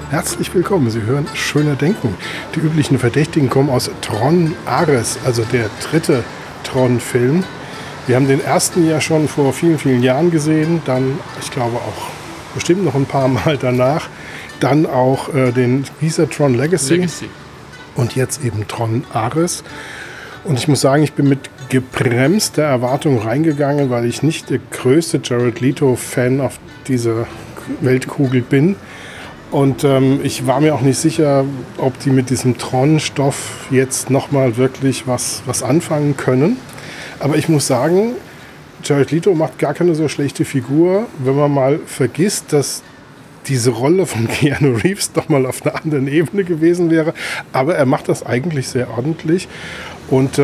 Herzlich willkommen. Sie hören Schöner Denken. Die üblichen Verdächtigen kommen aus Tron Ares, also der dritte Tron-Film. Wir haben den ersten ja schon vor vielen, vielen Jahren gesehen. Dann, ich glaube auch bestimmt noch ein paar Mal danach. Dann auch den Tron Legacy. Und jetzt eben Tron Ares. Und ich muss sagen, ich bin mit gebremster Erwartung reingegangen, weil ich nicht der größte Jared Leto-Fan auf dieser Weltkugel bin. Und ich war mir auch nicht sicher, ob die mit diesem Tron-Stoff jetzt nochmal wirklich was anfangen können. Aber ich muss sagen, Jared Leto macht gar keine so schlechte Figur, wenn man mal vergisst, dass diese Rolle von Keanu Reeves doch mal auf einer anderen Ebene gewesen wäre. Aber er macht das eigentlich sehr ordentlich. Und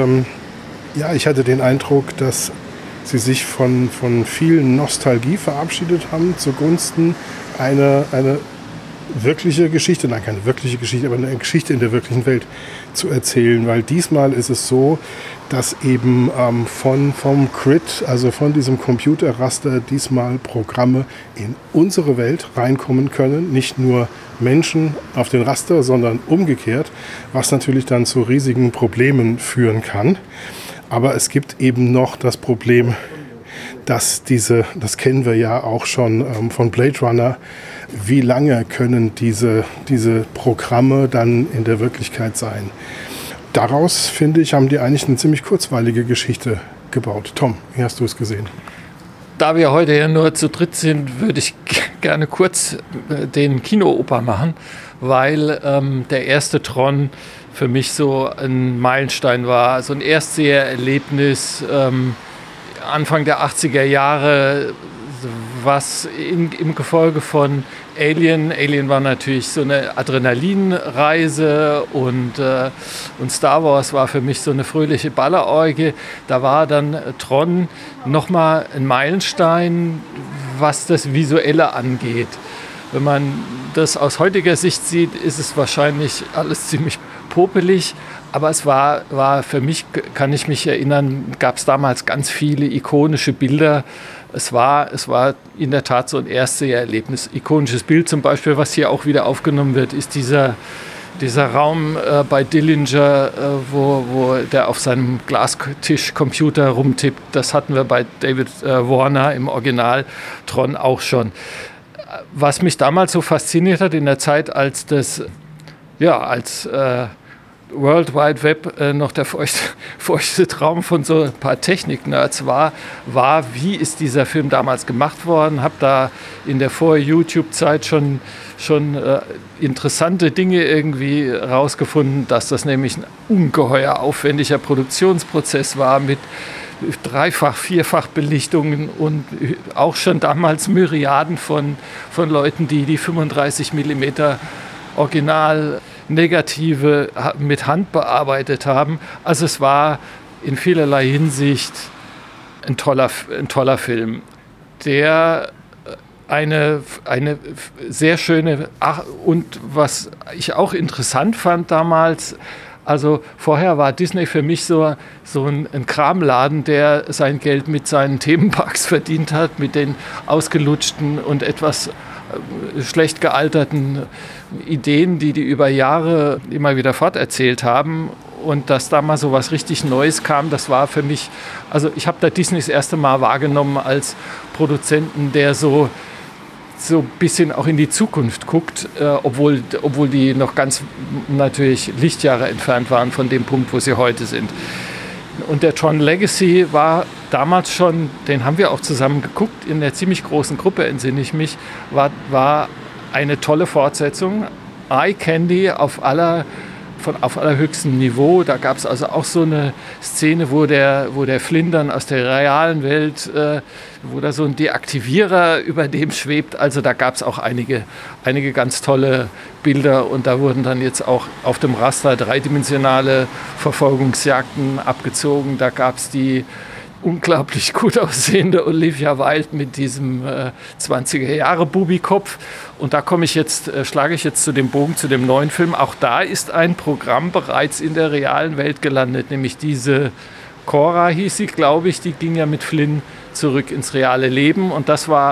ich hatte den Eindruck, dass sie sich von viel Nostalgie verabschiedet haben zugunsten eine wirkliche Geschichte, nein, keine wirkliche Geschichte, aber eine Geschichte in der wirklichen Welt zu erzählen. Weil diesmal ist es so, dass eben vom Grid, also von diesem Computerraster, diesmal Programme in unsere Welt reinkommen können. Nicht nur Menschen auf den Raster, sondern umgekehrt, was natürlich dann zu riesigen Problemen führen kann. Aber es gibt eben noch das Problem, dass das kennen wir ja auch schon von Blade Runner, wie lange können diese Programme dann in der Wirklichkeit sein? Daraus, finde ich, haben die eigentlich eine ziemlich kurzweilige Geschichte gebaut. Tom, wie hast du es gesehen? Da wir heute ja nur zu dritt sind, würde ich gerne kurz den Kino-Oper machen, weil der erste Tron für mich so ein Meilenstein war, so ein Erstsehererlebnis, Anfang der 80er Jahre, was im Gefolge von Alien war natürlich so eine Adrenalinreise und Star Wars war für mich so eine fröhliche Ballerorgie. Da war dann Tron nochmal ein Meilenstein, was das Visuelle angeht. Wenn man das aus heutiger Sicht sieht, ist es wahrscheinlich alles ziemlich popelig. Aber es war für mich, kann ich mich erinnern, gab es damals ganz viele ikonische Bilder. Es war in der Tat so ein Erstsehererlebnis. Ikonisches Bild zum Beispiel, was hier auch wieder aufgenommen wird, ist dieser Raum bei Dillinger, wo der auf seinem Glastischcomputer rumtippt. Das hatten wir bei David Warner im Original Tron auch schon. Was mich damals so fasziniert hat in der Zeit, als World Wide Web noch der feuchte Traum von so ein paar Technik-Nerds war, wie ist dieser Film damals gemacht worden. Habe da in der Vor-YouTube-Zeit schon interessante Dinge irgendwie rausgefunden, dass das nämlich ein ungeheuer aufwendiger Produktionsprozess war mit Dreifach-, Vierfach-Belichtungen und auch schon damals Myriaden von Leuten, die 35 mm Original Negative mit Hand bearbeitet haben. Also es war in vielerlei Hinsicht ein toller Film, der eine sehr schöne, und was ich auch interessant fand damals, also vorher war Disney für mich so ein Kramladen, der sein Geld mit seinen Themenparks verdient hat, mit den ausgelutschten und etwas schlecht gealterten Ideen, die über Jahre immer wieder forterzählt haben. Und dass da mal so was richtig Neues kam, das war für mich, also ich habe da Disney das erste Mal wahrgenommen als Produzenten, der so ein bisschen auch in die Zukunft guckt, obwohl die noch ganz natürlich Lichtjahre entfernt waren von dem Punkt, wo sie heute sind. Und der Tron Legacy war damals schon, den haben wir auch zusammen geguckt, in einer ziemlich großen Gruppe, entsinne ich mich, war eine tolle Fortsetzung. Eye Candy auf allerhöchstem Niveau. Da gab es also auch so eine Szene, wo der Flynn dann aus der realen Welt, wo da so ein Deaktivierer über dem schwebt. Also da gab es auch einige ganz tolle Bilder und da wurden dann jetzt auch auf dem Raster dreidimensionale Verfolgungsjagden abgezogen. Da gab es die unglaublich gut aussehende Olivia Wilde mit diesem 20er-Jahre-Bubi-Kopf. Und da schlage ich jetzt zu dem Bogen zu dem neuen Film. Auch da ist ein Programm bereits in der realen Welt gelandet, nämlich diese Cora hieß sie, glaube ich, die ging ja mit Flynn zurück ins reale Leben. Und das war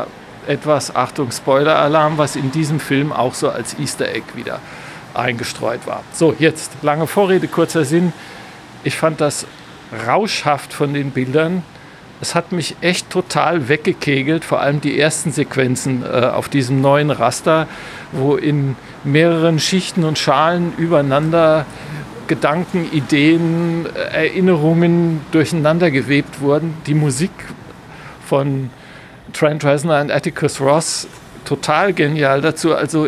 etwas, Achtung, Spoiler-Alarm, was in diesem Film auch so als Easter Egg wieder eingestreut war. So, jetzt lange Vorrede, kurzer Sinn. Ich fand das rauschhaft von den Bildern. Es hat mich echt total weggekegelt, vor allem die ersten Sequenzen auf diesem neuen Raster, wo in mehreren Schichten und Schalen übereinander Gedanken, Ideen, Erinnerungen durcheinander gewebt wurden. Die Musik von Trent Reznor und Atticus Ross, total genial dazu. Also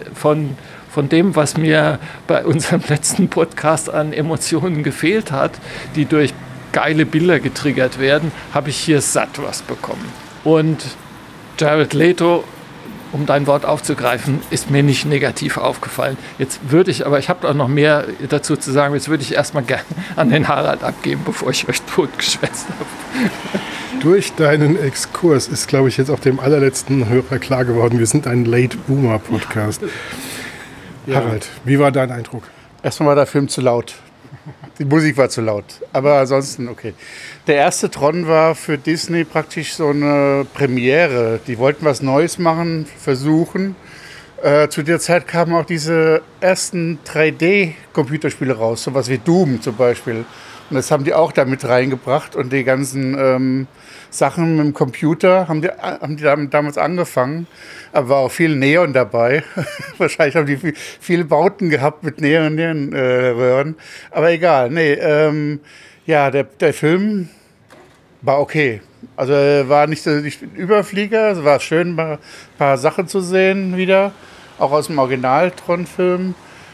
von dem, was mir bei unserem letzten Podcast an Emotionen gefehlt hat, die durch geile Bilder getriggert werden, habe ich hier satt was bekommen. Und Jared Leto, um dein Wort aufzugreifen, ist mir nicht negativ aufgefallen. Jetzt würde ich, aber ich habe auch noch mehr dazu zu sagen, jetzt würde ich erstmal gerne an den Harald abgeben, bevor ich euch totgeschwätzt habe. Durch deinen Exkurs ist, glaube ich, jetzt auch dem allerletzten Hörer klar geworden, wir sind ein Late-Boomer-Podcast. Ja. Harald, wie war dein Eindruck? Erstmal war der Film zu laut. Die Musik war zu laut, aber ansonsten okay. Der erste Tron war für Disney praktisch so eine Premiere. Die wollten was Neues machen, versuchen. Zu der Zeit kamen auch diese ersten 3D-Computerspiele raus, sowas wie Doom zum Beispiel. Und das haben die auch da mit reingebracht und die ganzen Sachen mit dem Computer haben die damals angefangen. Aber war auch viel Neon dabei. Wahrscheinlich haben die viele Bauten gehabt mit Neon-Röhren. Aber egal, der Film war okay. Also war nicht so nicht ein Überflieger, es war schön, ein paar Sachen zu sehen wieder. Auch aus dem Original-Tron-Film.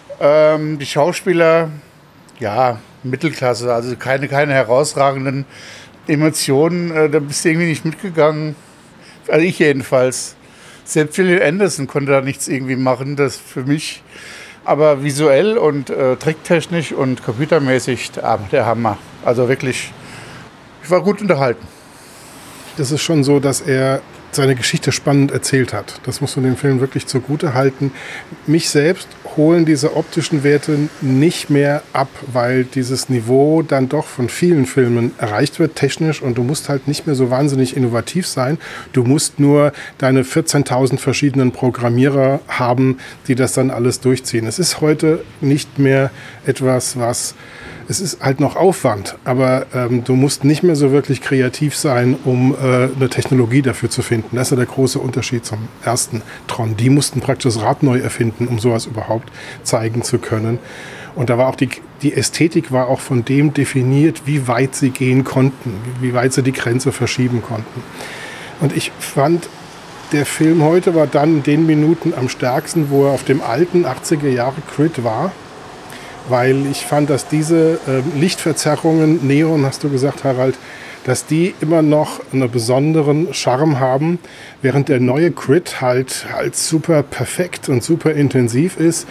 Die Schauspieler, ja, Mittelklasse, also keine herausragenden Emotionen, da bist du irgendwie nicht mitgegangen. Also ich jedenfalls. Selbst Gillian Anderson konnte da nichts irgendwie machen, das für mich. Aber visuell und tricktechnisch und computermäßig der Hammer. Also wirklich, ich war gut unterhalten. Das ist schon so, dass er seine Geschichte spannend erzählt hat. Das muss man dem Film wirklich zugute halten. Mich selbst holen diese optischen Werte nicht mehr ab, weil dieses Niveau dann doch von vielen Filmen erreicht wird, technisch, und du musst halt nicht mehr so wahnsinnig innovativ sein. Du musst nur deine 14.000 verschiedenen Programmierer haben, die das dann alles durchziehen. Es ist heute nicht mehr etwas, es ist halt noch Aufwand, aber du musst nicht mehr so wirklich kreativ sein, um eine Technologie dafür zu finden. Das ist ja der große Unterschied zum ersten Tron. Die mussten praktisch das Rad neu erfinden, um sowas überhaupt zeigen zu können. Und da war auch die Ästhetik war auch von dem definiert, wie weit sie gehen konnten, wie weit sie die Grenze verschieben konnten. Und ich fand, der Film heute war dann in den Minuten am stärksten, wo er auf dem alten 80er Jahre Grid war. Weil ich fand, dass diese Lichtverzerrungen, Neon hast du gesagt, Harald, dass die immer noch einen besonderen Charme haben, während der neue Grid halt super perfekt und super intensiv ist.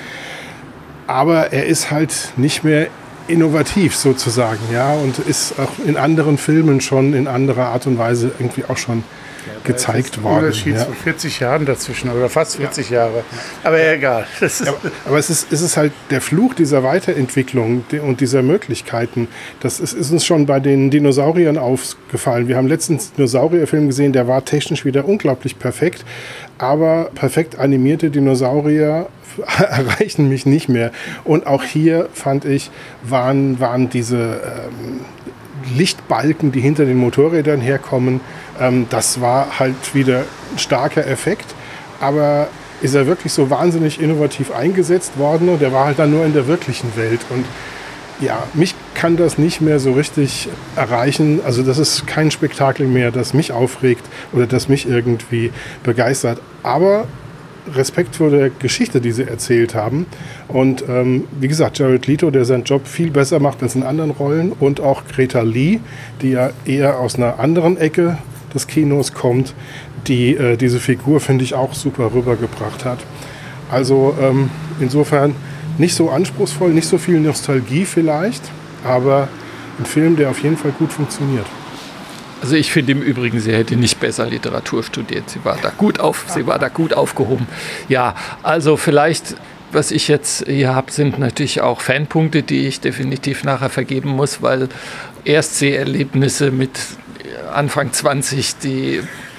Aber er ist halt nicht mehr innovativ sozusagen, ja, und ist auch in anderen Filmen schon in anderer Art und Weise irgendwie auch schon gezeigt worden. Unterschied von 40 Jahren dazwischen oder fast 40 Jahre. Aber egal. Aber es ist halt der Fluch dieser Weiterentwicklung und dieser Möglichkeiten. Das ist uns schon bei den Dinosauriern aufgefallen. Wir haben letztens einen Dinosaurierfilm gesehen, der war technisch wieder unglaublich perfekt. Aber perfekt animierte Dinosaurier erreichen mich nicht mehr. Und auch hier, fand ich, waren diese Lichtbalken, die hinter den Motorrädern herkommen, das war halt wieder ein starker Effekt, aber ist er wirklich so wahnsinnig innovativ eingesetzt worden und der war halt dann nur in der wirklichen Welt. Und ja, mich kann das nicht mehr so richtig erreichen. Also das ist kein Spektakel mehr, das mich aufregt oder das mich irgendwie begeistert. Aber Respekt vor der Geschichte, die sie erzählt haben. Und wie gesagt, Jared Leto, der seinen Job viel besser macht als in anderen Rollen. Und auch Greta Lee, die ja eher aus einer anderen Ecke des Kinos kommt, die diese Figur, finde ich, auch super rübergebracht hat. Also insofern nicht so anspruchsvoll, nicht so viel Nostalgie vielleicht, aber ein Film, der auf jeden Fall gut funktioniert. Also ich finde im Übrigen, sie hätte nicht besser Literatur studiert. Sie war da gut aufgehoben. Ja, also vielleicht, was ich jetzt hier habe, sind natürlich auch Fanpunkte, die ich definitiv nachher vergeben muss, weil Erstseherlebnisse mit Anfang 20, die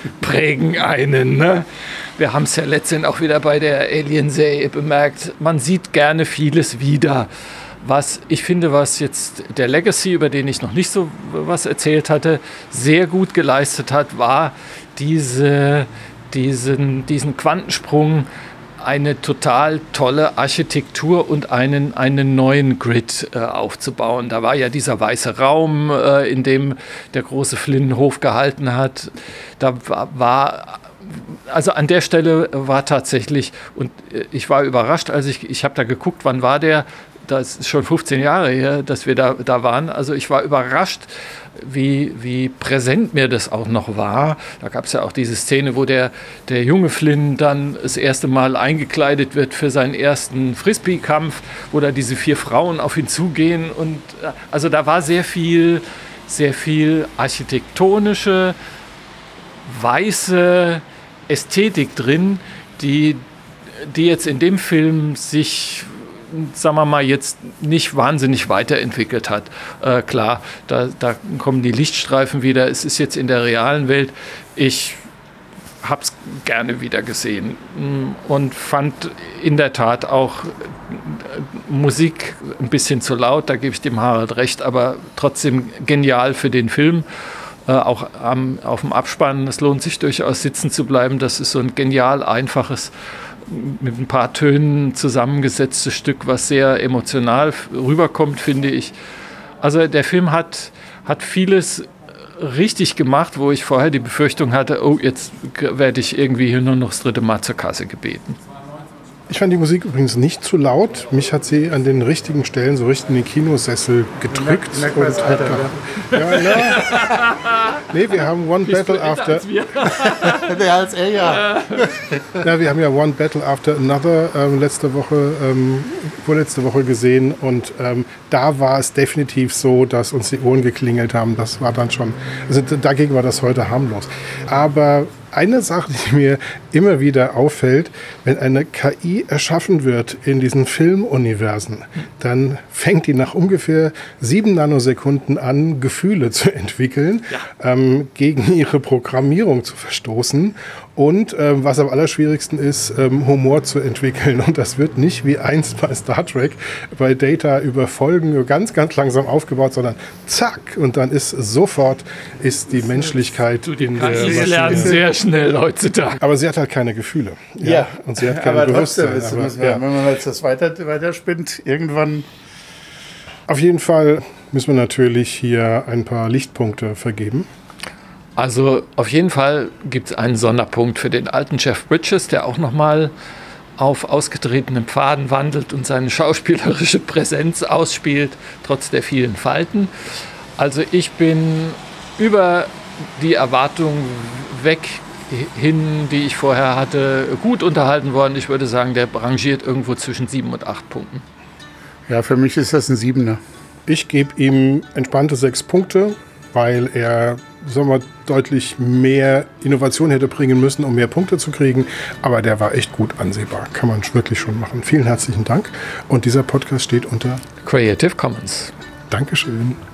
prägen einen. Ne? Wir haben es ja letztendlich auch wieder bei der Alien-Serie bemerkt, man sieht gerne vieles wieder. Was ich finde, was jetzt der Legacy, über den ich noch nicht so was erzählt hatte, sehr gut geleistet hat, war diesen Quantensprung, eine total tolle Architektur und einen neuen Grid aufzubauen. Da war ja dieser weiße Raum, in dem der große Flynn Hof gehalten hat. Da war... Also an der Stelle war tatsächlich, und ich war überrascht, als ich habe da geguckt, wann war der, das ist schon 15 Jahre her, dass wir da waren. Also ich war überrascht, wie präsent mir das auch noch war. Da gab es ja auch diese Szene, wo der junge Flynn dann das erste Mal eingekleidet wird für seinen ersten Frisbee-Kampf, wo da diese 4 Frauen auf ihn zugehen. Und also da war sehr viel architektonische, weiße Ästhetik drin, die jetzt in dem Film sich, sagen wir mal, jetzt nicht wahnsinnig weiterentwickelt hat. Klar, da kommen die Lichtstreifen wieder. Es ist jetzt in der realen Welt. Ich habe es gerne wieder gesehen und fand in der Tat auch Musik ein bisschen zu laut. Da gebe ich dem Harald recht, aber trotzdem genial für den Film. Auch auf dem Abspann, es lohnt sich durchaus sitzen zu bleiben. Das ist so ein genial einfaches, mit ein paar Tönen zusammengesetztes Stück, was sehr emotional rüberkommt, finde ich. Also der Film hat vieles richtig gemacht, wo ich vorher die Befürchtung hatte, oh, jetzt werde ich irgendwie hier nur noch das 3. Mal zur Kasse gebeten. Ich fand die Musik übrigens nicht zu laut. Mich hat sie an den richtigen Stellen so richtig in den Kinosessel gedrückt. Nee, wir haben One Battle After... Der als er, ja. Ja, wir haben ja One Battle After Another vorletzte Woche gesehen und da war es definitiv so, dass uns die Ohren geklingelt haben. Das war dann schon... Also dagegen war das heute harmlos. Aber eine Sache, die mir immer wieder auffällt, wenn eine KI erschaffen wird in diesen Filmuniversen, dann fängt die nach ungefähr 7 Nanosekunden an, Gefühle zu entwickeln, gegen ihre Programmierung zu verstoßen und was am allerschwierigsten ist, Humor zu entwickeln. Und das wird nicht wie einst bei Star Trek bei Data über Folgen ganz, ganz langsam aufgebaut, sondern zack, und dann ist sofort die Menschlichkeit in der Maschine. Sie lernen sehr schnell heutzutage. Aber sie hat halt keine Gefühle. Ja. Und sie hat keine Bewusstsein. Wenn man jetzt das weiterspinnt, irgendwann... Auf jeden Fall müssen wir natürlich hier ein paar Lichtpunkte vergeben. Also auf jeden Fall gibt es einen Sonderpunkt für den alten Jeff Bridges, der auch nochmal auf ausgetretenen Pfaden wandelt und seine schauspielerische Präsenz ausspielt, trotz der vielen Falten. Also ich bin über die Erwartung weg hin, die ich vorher hatte, gut unterhalten worden. Ich würde sagen, der rangiert irgendwo zwischen 7 und 8 Punkten. Ja, für mich ist das ein 7er. Ich gebe ihm entspannte 6 Punkte, weil er, sagen wir, deutlich mehr Innovation hätte bringen müssen, um mehr Punkte zu kriegen. Aber der war echt gut ansehbar. Kann man wirklich schon machen. Vielen herzlichen Dank. Und dieser Podcast steht unter Creative Commons. Dankeschön.